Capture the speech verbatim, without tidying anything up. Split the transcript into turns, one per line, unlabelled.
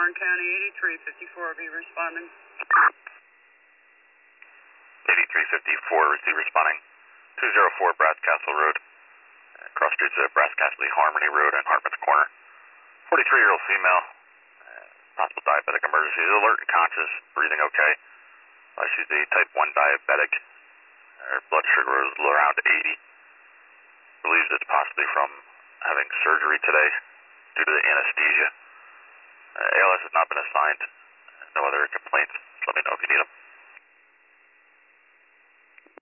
Warren County, eighty-three fifty-four, be responding.
eighty-three fifty-four, receive responding. two oh four Brass Castle Road. Uh, cross streets of Brass Castle Harmony Road and Hartman's Corner. forty-three-year-old female, uh, possible diabetic emergency. Is alert and conscious, breathing okay. Uh, she's a type one diabetic. Her blood sugar was around eighty. Believes it's possibly from having surgery today due to the anesthesia. Uh, A L S has not been assigned. No other complaints. Let me know if you need them.